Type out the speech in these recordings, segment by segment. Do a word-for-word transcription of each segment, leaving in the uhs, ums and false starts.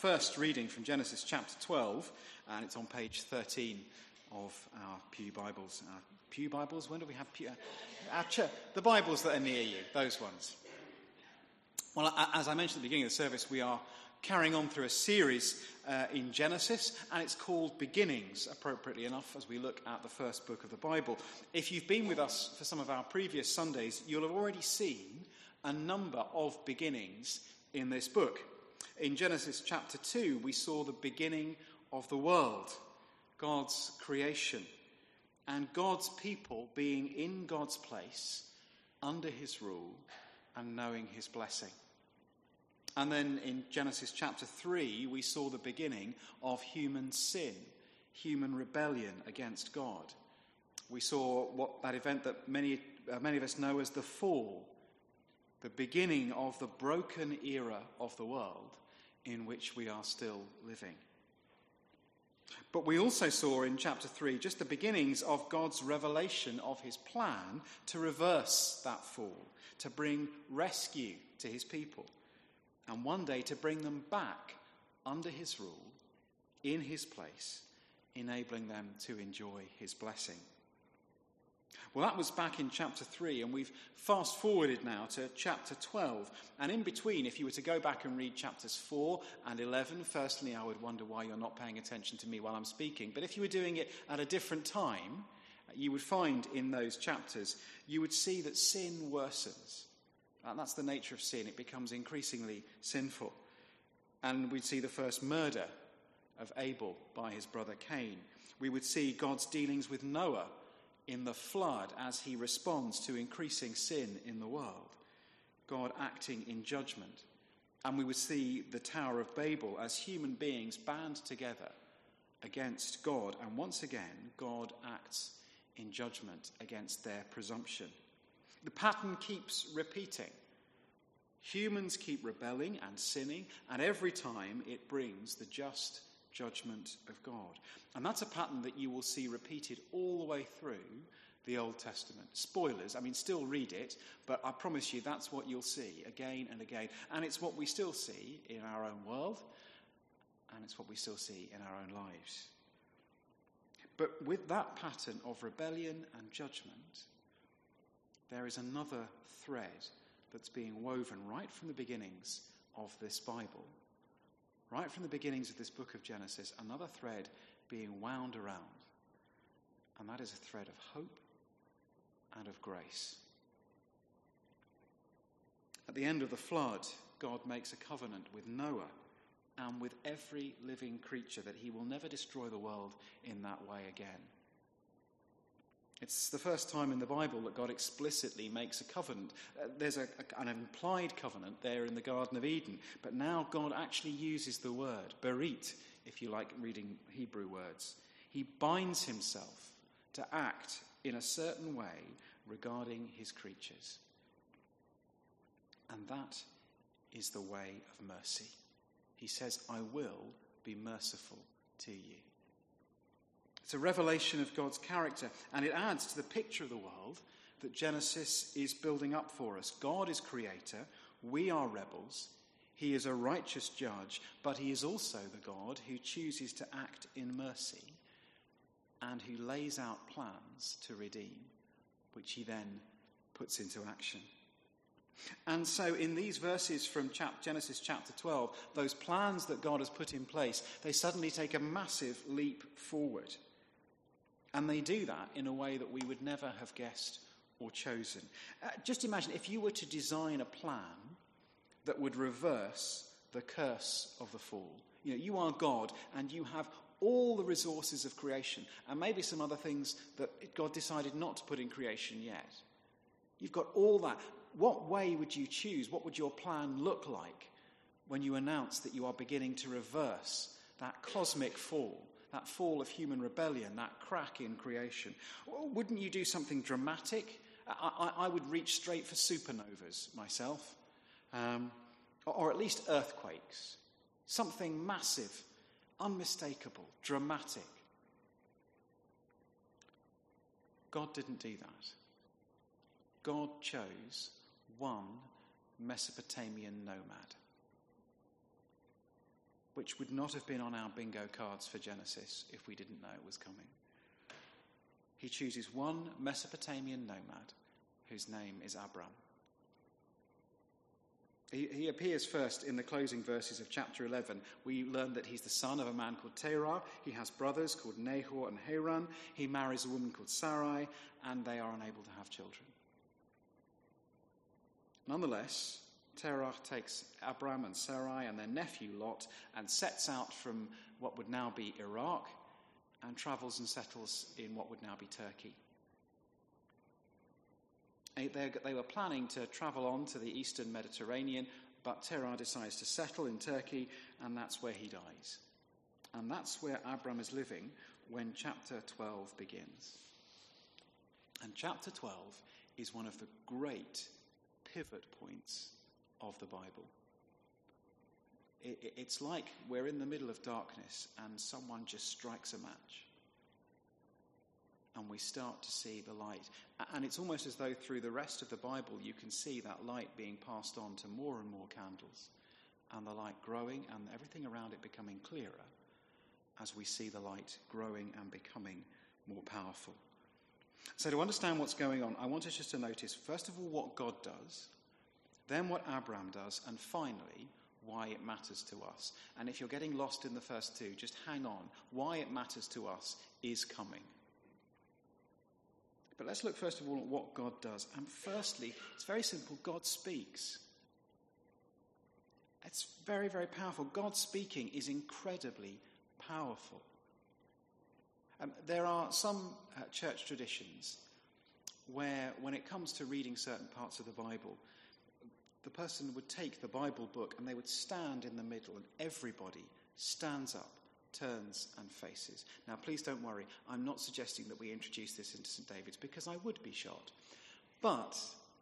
first reading from Genesis chapter twelve, and it's on page thirteen of our Pew Bibles. Our Pew Bibles? When do we have Pew? Our ch- the Bibles that are near you, those ones. Well, as I mentioned at the beginning of the service, we are carrying on through a series uh, in Genesis, and it's called Beginnings, appropriately enough, as we look at the first book of the Bible. If you've been with us for some of our previous Sundays, you'll have already seen a number of beginnings in this book. In Genesis chapter two, we saw the beginning of the world, God's creation, and God's people being in God's place, under his rule, and knowing his blessing. And then in Genesis chapter three, we saw the beginning of human sin, human rebellion against God. We saw what that event that many, uh, many of us know as the fall, the beginning of the broken era of the world in which we are still living. But we also saw in chapter three just the beginnings of God's revelation of his plan to reverse that fall, to bring rescue to his people, and one day to bring them back under his rule, in his place, enabling them to enjoy his blessing. Well, that was back in chapter three, and we've fast forwarded now to chapter twelve. And in between, if you were to go back and read chapters four and eleven, firstly, I would wonder why you're not paying attention to me while I'm speaking. But if you were doing it at a different time, you would find in those chapters, you would see that sin worsens. And that's the nature of sin. It becomes increasingly sinful. And we'd see the first murder of Abel by his brother Cain. We would see God's dealings with Noah in the flood as he responds to increasing sin in the world, God acting in judgment. And we would see the Tower of Babel as human beings band together against God, and once again God acts in judgment against their presumption. The pattern keeps repeating. Humans keep rebelling and sinning, and every time it brings the just judgment of God. And that's a pattern that you will see repeated all the way through the Old Testament. Spoilers, I mean, still read it, but I promise you that's what you'll see again and again. And it's what we still see in our own world, and it's what we still see in our own lives. But with that pattern of rebellion and judgment, there is another thread that's being woven right from the beginnings of this Bible. Right from the beginnings of this book of Genesis, another thread being wound around. And that is a thread of hope and of grace. At the end of the flood, God makes a covenant with Noah and with every living creature that he will never destroy the world in that way again. It's the first time in the Bible that God explicitly makes a covenant. Uh, there's a, a, an implied covenant there in the Garden of Eden, but now God actually uses the word, berit, if you like reading Hebrew words. He binds himself to act in a certain way regarding his creatures. And that is the way of mercy. He says, I will be merciful to you. It's a revelation of God's character, and it adds to the picture of the world that Genesis is building up for us. God is creator, we are rebels, he is a righteous judge, but he is also the God who chooses to act in mercy and who lays out plans to redeem, which he then puts into action. And so in these verses from Genesis chapter twelve, those plans that God has put in place, they suddenly take a massive leap forward. And they do that in a way that we would never have guessed or chosen. Uh, just imagine if you were to design a plan that would reverse the curse of the fall. You know, you are God and you have all the resources of creation and maybe some other things that God decided not to put in creation yet. You've got all that. What way would you choose? What would your plan look like when you announce that you are beginning to reverse that cosmic fall? That fall of human rebellion, that crack in creation. Wouldn't you do something dramatic? I, I, I would reach straight for supernovas myself, um, or, or at least earthquakes. Something massive, unmistakable, dramatic. God didn't do that. God chose one Mesopotamian nomad. which would not have been on our bingo cards for Genesis if we didn't know it was coming. He chooses one Mesopotamian nomad whose name is Abram. He, he appears first in the closing verses of chapter eleven. We learn that he's the son of a man called Terah. He has brothers called Nahor and Haran. He marries a woman called Sarai, and they are unable to have children. Nonetheless, Terah takes Abram and Sarai and their nephew Lot and sets out from what would now be Iraq and travels and settles in what would now be Turkey. They, they were planning to travel on to the eastern Mediterranean, but Terah decides to settle in Turkey, and that's where he dies. And that's where Abram is living when chapter twelve begins. And chapter twelve is one of the great pivot points of the Bible. It, it, it's like we're in the middle of darkness and someone just strikes a match. And we start to see the light. And it's almost as though through the rest of the Bible you can see that light being passed on to more and more candles, and the light growing and everything around it becoming clearer as we see the light growing and becoming more powerful. So to understand what's going on, I want us just to notice, first of all, what God does, then what Abram does, and finally, why it matters to us. And if you're getting lost in the first two, just hang on. Why it matters to us is coming. But let's look first of all at what God does. And firstly, it's very simple. God speaks. It's very, very powerful. God speaking is incredibly powerful. Um, there are some uh, church traditions where, when it comes to reading certain parts of the Bible, the person would take the Bible book and they would stand in the middle, and everybody stands up, turns and faces. Now, please don't worry. I'm not suggesting that we introduce this into Saint David's, because I would be shot. But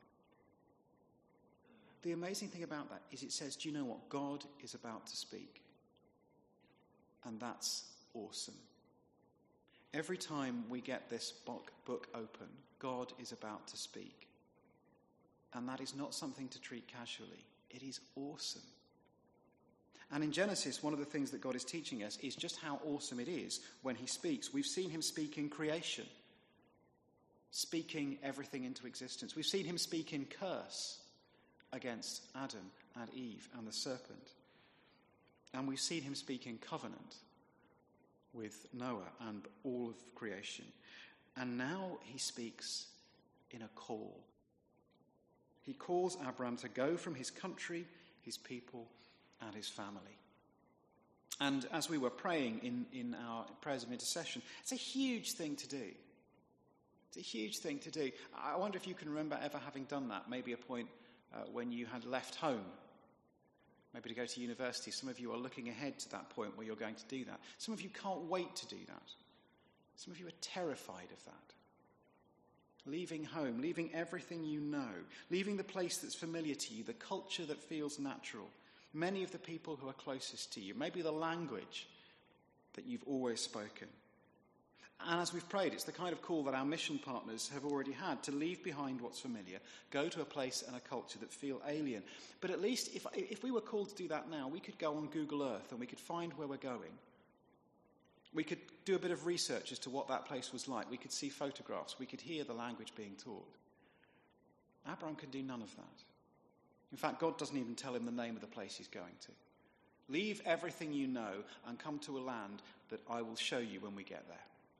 the amazing thing about that is it says, do you know what? God is about to speak. And that's awesome. Every time we get this book, book open, God is about to speak. And that is not something to treat casually. It is awesome. And in Genesis, one of the things that God is teaching us is just how awesome it is when he speaks. We've seen him speak in creation, speaking everything into existence. We've seen him speak in curse against Adam and Eve and the serpent. And we've seen him speak in covenant with Noah and all of creation. And now he speaks in a call. He calls Abram to go from his country, his people, and his family. And as we were praying in, in our prayers of intercession, it's a huge thing to do. It's a huge thing to do. I wonder if you can remember ever having done that, maybe a point uh, when you had left home, maybe to go to university. Some of you are looking ahead to that point where you're going to do that. Some of you can't wait to do that. Some of you are terrified of that. Leaving home, leaving everything you know, leaving the place that's familiar to you, the culture that feels natural, many of the people who are closest to you, maybe the language that you've always spoken. And as we've prayed, it's the kind of call that our mission partners have already had, to leave behind what's familiar, go to a place and a culture that feel alien. But at least if, if we were called to do that now, we could go on Google Earth and we could find where we're going. We could do a bit of research as to what that place was like. We could see photographs. We could hear the language being taught. Abram can do none of that. In fact, God doesn't even tell him the name of the place he's going to. Leave everything you know and come to a land that I will show you when we get there.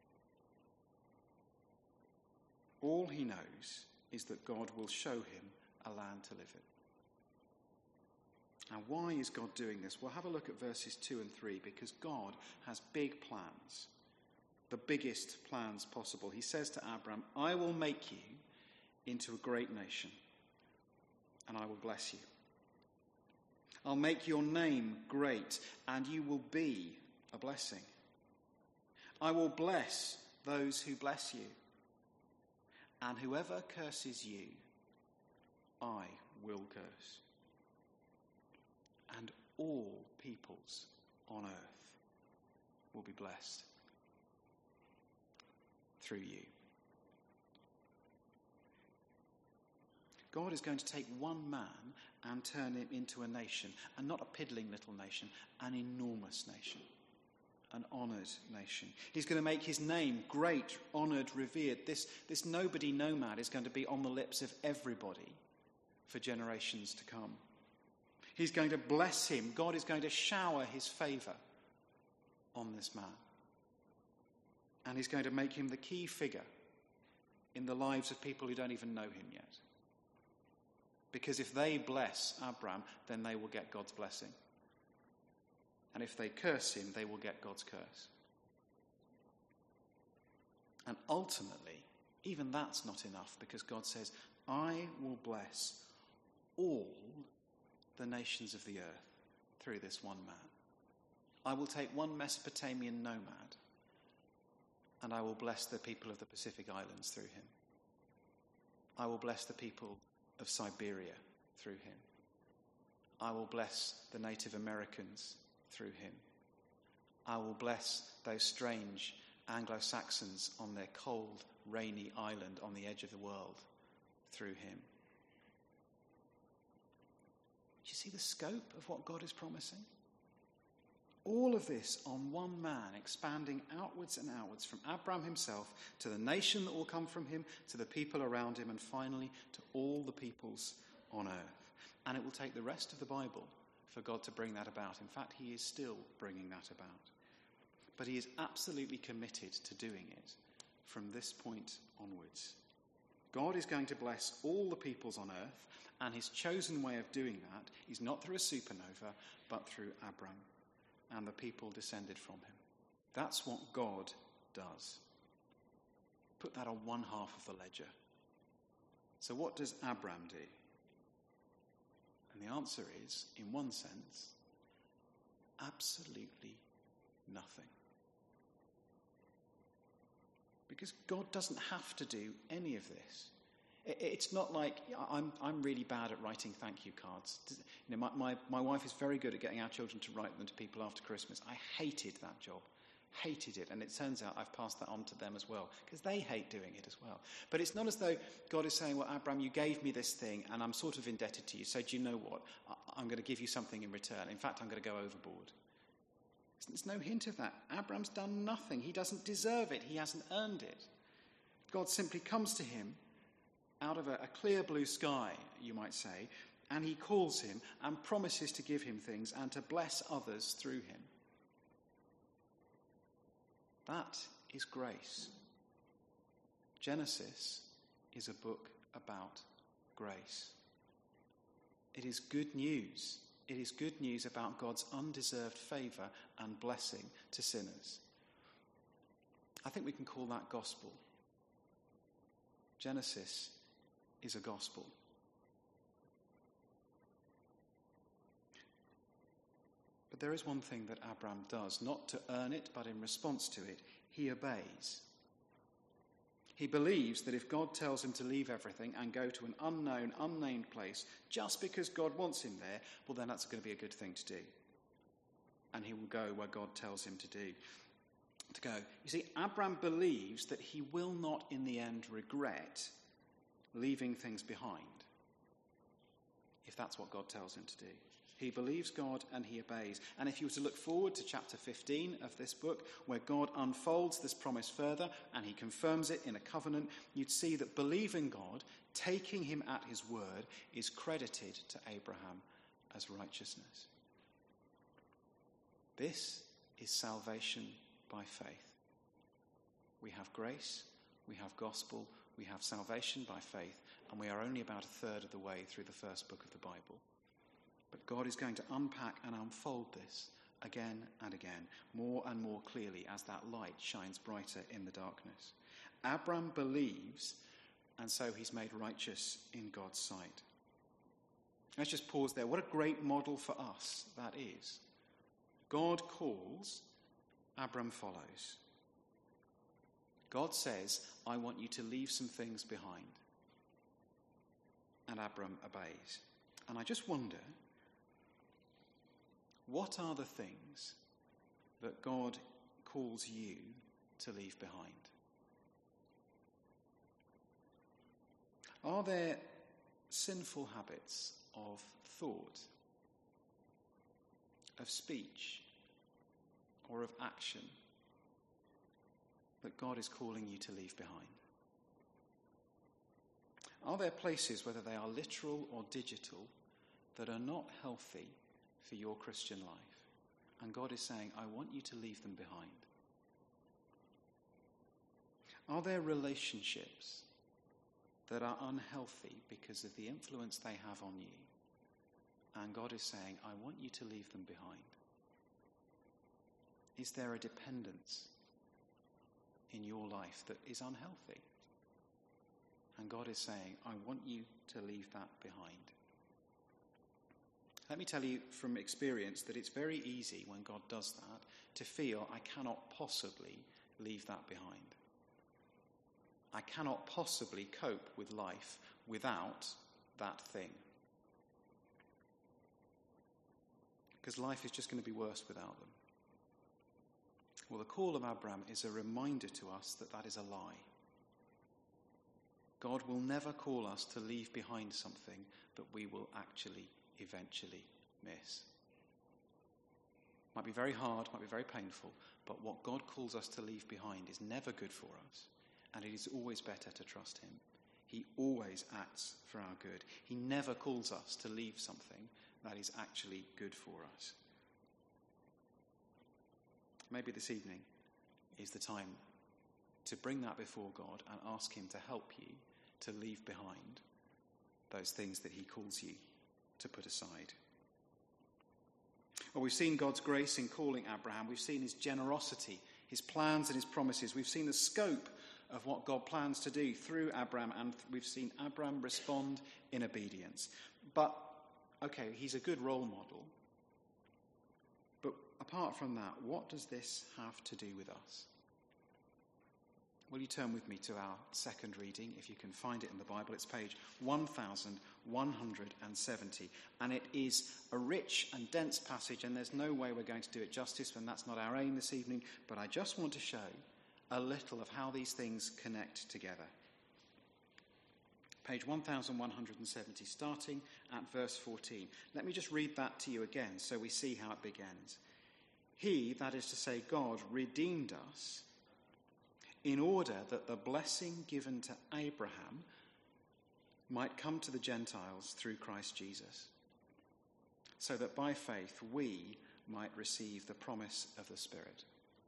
All he knows is that God will show him a land to live in. Now, why is God doing this? Well, have a look at verses two and three, because God has big plans, the biggest plans possible. He says to Abram, I will make you into a great nation, and I will bless you. I'll make your name great, and you will be a blessing. I will bless those who bless you, and whoever curses you, I will curse. And all peoples on earth will be blessed through you. God is going to take one man and turn him into a nation, and not a piddling little nation, an enormous nation, an honoured nation. He's going to make his name great, honoured, revered. This, this nobody nomad is going to be on the lips of everybody for generations to come. He's going to bless him. God is going to shower his favour on this man. And he's going to make him the key figure in the lives of people who don't even know him yet. Because if they bless Abram, then they will get God's blessing. And if they curse him, they will get God's curse. And ultimately, even that's not enough, because God says, I will bless all the nations of the earth through this one man. I will take one Mesopotamian nomad, and I will bless the people of the Pacific Islands through him. I will bless the people of Siberia through him. I will bless the Native Americans through him. I will bless those strange Anglo-Saxons on their cold, rainy island on the edge of the world through him. Do you see the scope of what God is promising? All of this on one man, expanding outwards and outwards from Abram himself to the nation that will come from him, to the people around him, and finally to all the peoples on earth. And it will take the rest of the Bible for God to bring that about. In fact, he is still bringing that about. But he is absolutely committed to doing it from this point onwards. God is going to bless all the peoples on earth, and his chosen way of doing that is not through a supernova, but through Abram and the people descended from him. That's what God does. Put that on one half of the ledger. So what does Abram do? And the answer is, in one sense, absolutely nothing. Because God doesn't have to do any of this. It's not like I'm I'm really bad at writing thank you cards. You know, my, my, my wife is very good at getting our children to write them to people after Christmas. I hated that job. Hated it. And it turns out I've passed that on to them as well, because they hate doing it as well. But it's not as though God is saying, well, Abram, you gave me this thing and I'm sort of indebted to you. So do you know what? I'm going to give you something in return. In fact, I'm going to go overboard. There's no hint of that. Abram's done nothing. He doesn't deserve it. He hasn't earned it. God simply comes to him out of a, a clear blue sky, you might say, and he calls him and promises to give him things and to bless others through him. That is grace. Genesis is a book about grace. It is good news. It is good news about God's undeserved favour and blessing to sinners. I think we can call that gospel. Genesis is a gospel. But there is one thing that Abram does, not to earn it, but in response to it, he obeys. He believes that if God tells him to leave everything and go to an unknown, unnamed place, just because God wants him there, well, then that's going to be a good thing to do. And he will go where God tells him to do, to go. You see, Abram believes that he will not in the end regret leaving things behind, if that's what God tells him to do. He believes God and he obeys. And if you were to look forward to chapter fifteen of this book, where God unfolds this promise further and he confirms it in a covenant, you'd see that believing God, taking him at his word, is credited to Abraham as righteousness. This is salvation by faith. We have grace, we have gospel, we have salvation by faith, and we are only about a third of the way through the first book of the Bible. But God is going to unpack and unfold this again and again, more and more clearly as that light shines brighter in the darkness. Abram believes, and so he's made righteous in God's sight. Let's just pause there. What a great model for us that is. God calls, Abram follows. God says, I want you to leave some things behind. And Abram obeys. And I just wonder, what are the things that God calls you to leave behind? Are there sinful habits of thought, of speech, or of action that God is calling you to leave behind? Are there places, whether they are literal or digital, that are not healthy for your Christian life? And God is saying, I want you to leave them behind. Are there relationships that are unhealthy because of the influence they have on you? And God is saying, I want you to leave them behind. Is there a dependence in your life that is unhealthy? And God is saying, I want you to leave that behind. Let me tell you from experience that it's very easy when God does that to feel I cannot possibly leave that behind. I cannot possibly cope with life without that thing. Because life is just going to be worse without them. Well, the call of Abraham is a reminder to us that that is a lie. God will never call us to leave behind something that we will actually, eventually miss. Might be very hard, might be very painful, but what God calls us to leave behind is never good for us, and it is always better to trust him. He always acts for our good. He never calls us to leave something that is actually good for us. Maybe this evening is the time to bring that before God and ask him to help you to leave behind those things that he calls you to put aside. Well, we've seen God's grace in calling Abraham. We've seen his generosity, his plans and his promises. We've seen the scope of what God plans to do through Abraham, and we've seen Abraham respond in obedience. But, okay, he's a good role model. But apart from that, what does this have to do with us? Will you turn with me to our second reading, if you can find it in the Bible? It's page one thousand one hundred seventy. And it is a rich and dense passage, and there's no way we're going to do it justice, and that's not our aim this evening. But I just want to show a little of how these things connect together. Page one thousand one hundred seventy, starting at verse fourteen. Let me just read that to you again so we see how it begins. He, that is to say God, redeemed us in order that the blessing given to Abraham might come to the Gentiles through Christ Jesus, so that by faith we might receive the promise of the Spirit.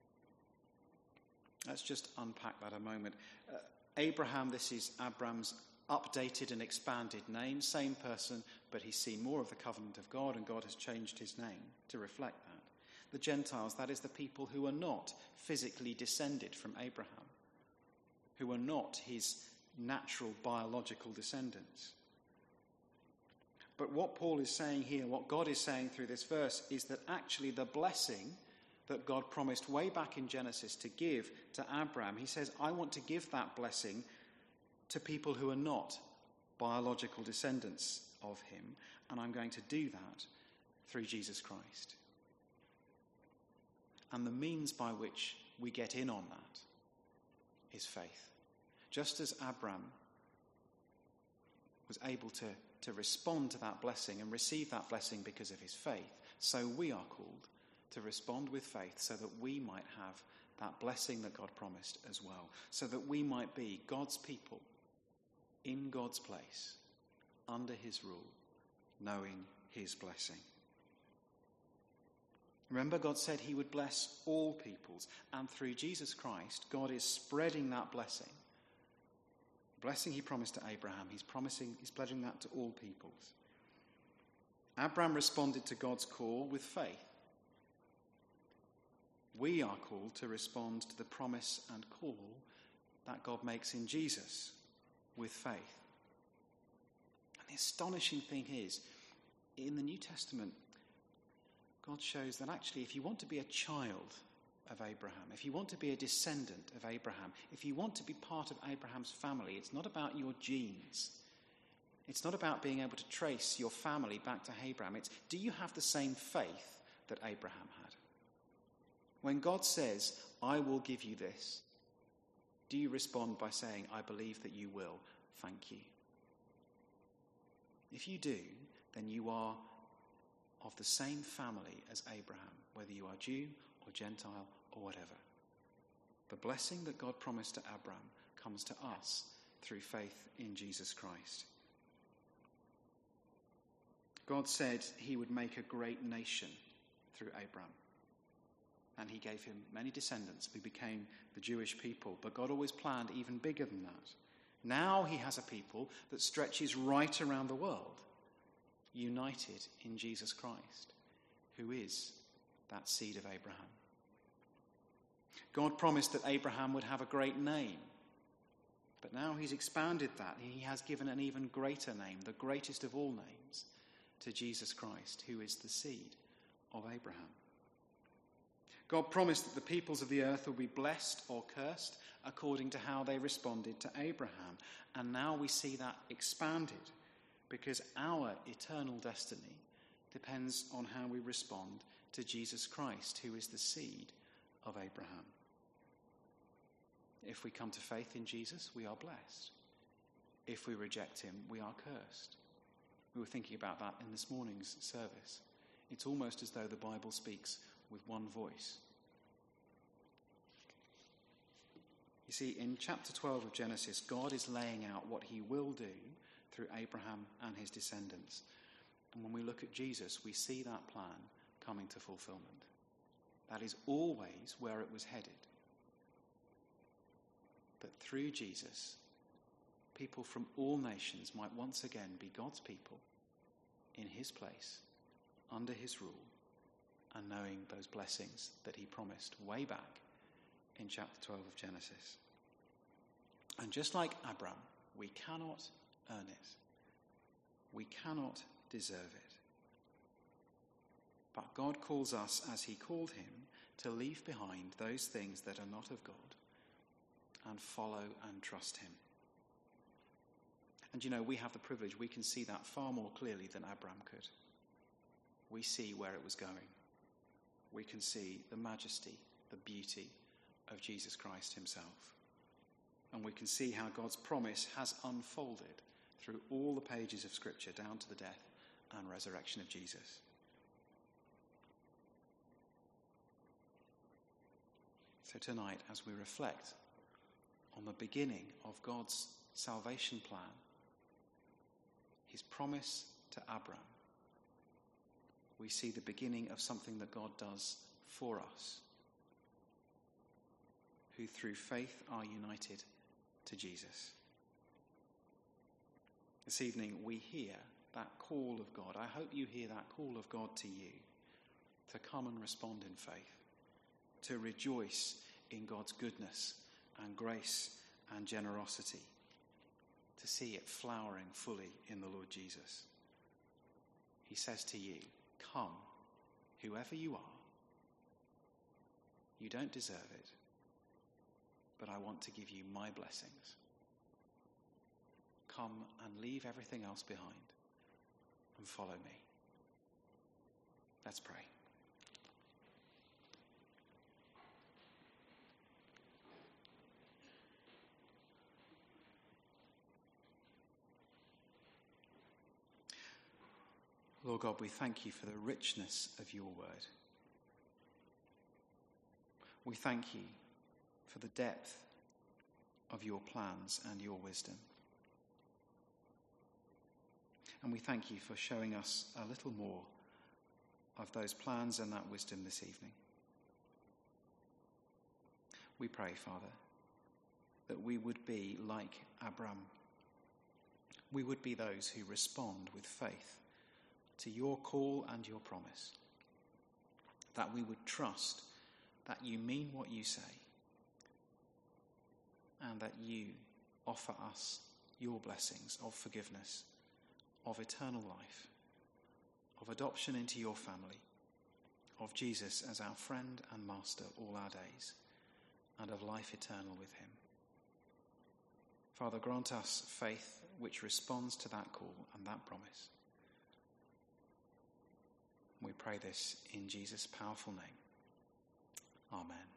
Let's just unpack that a moment. Uh, Abraham, this is Abram's updated and expanded name, same person, but he's seen more of the covenant of God, and God has changed his name to reflect that. The Gentiles, that is the people who are not physically descended from Abraham, who are not his natural biological descendants. But what Paul is saying here, what God is saying through this verse, is that actually the blessing that God promised way back in Genesis to give to Abraham, he says, I want to give that blessing to people who are not biological descendants of him, and I'm going to do that through Jesus Christ. And the means by which we get in on that is faith. Just as Abraham was able to, to respond to that blessing and receive that blessing because of his faith, so we are called to respond with faith so that we might have that blessing that God promised as well, so that we might be God's people in God's place, under his rule, knowing his blessing. Remember, God said he would bless all peoples, and through Jesus Christ, God is spreading that blessing. The blessing he promised to Abraham, he's promising, he's pledging that to all peoples. Abraham responded to God's call with faith. We are called to respond to the promise and call that God makes in Jesus with faith. And the astonishing thing is, in the New Testament, God shows that actually if you want to be a child of Abraham, if you want to be a descendant of Abraham, if you want to be part of Abraham's family, it's not about your genes. It's not about being able to trace your family back to Abraham. It's, do you have the same faith that Abraham had? When God says, I will give you this, do you respond by saying, I believe that you will, thank you? If you do, then you are of the same family as Abraham, whether you are Jew or Gentile or whatever. The blessing that God promised to Abraham comes to us through faith in Jesus Christ. God said he would make a great nation through Abraham. And he gave him many descendants who became the Jewish people. But God always planned even bigger than that. Now he has a people that stretches right around the world, united in Jesus Christ, who is that seed of Abraham. God promised that Abraham would have a great name. But now he's expanded that. He has given an even greater name, the greatest of all names, to Jesus Christ, who is the seed of Abraham. God promised that the peoples of the earth will be blessed or cursed according to how they responded to Abraham. And now we see that expanded because our eternal destiny depends on how we respond to Jesus Christ, who is the seed of Abraham. If we come to faith in Jesus, we are blessed. If we reject him, we are cursed. We were thinking about that in this morning's service. It's almost as though the Bible speaks with one voice. You see, in chapter twelve of Genesis, God is laying out what he will do through Abraham and his descendants. And when we look at Jesus, we see that plan coming to fulfillment. That is always where it was headed. That through Jesus, people from all nations might once again be God's people in his place, under his rule, and knowing those blessings that he promised way back in chapter twelve of Genesis. And just like Abraham, we cannot earn it. We cannot deserve it. But God calls us, as he called him, to leave behind those things that are not of God and follow and trust him. And you know, we have the privilege, we can see that far more clearly than Abraham could. We see where it was going. We can see the majesty, the beauty of Jesus Christ himself. And we can see how God's promise has unfolded through all the pages of Scripture down to the death and resurrection of Jesus. So tonight, as we reflect on the beginning of God's salvation plan, his promise to Abraham, we see the beginning of something that God does for us, who through faith are united to Jesus. This evening we hear that call of God. I hope you hear that call of God to you to come and respond in faith, to rejoice in God's goodness and grace and generosity, to see it flowering fully in the Lord Jesus. He says to you, come, whoever you are. You don't deserve it, but I want to give you my blessings. Come and leave everything else behind and follow me. Let's pray. Lord God, we thank you for the richness of your word. We thank you for the depth of your plans and your wisdom. And we thank you for showing us a little more of those plans and that wisdom this evening. We pray, Father, that we would be like Abraham. We would be those who respond with faith to your call and your promise. That we would trust that you mean what you say, and that you offer us your blessings of forgiveness, of eternal life, of adoption into your family, of Jesus as our friend and master all our days, and of life eternal with him. Father, grant us faith which responds to that call and that promise. We pray this in Jesus' powerful name. Amen.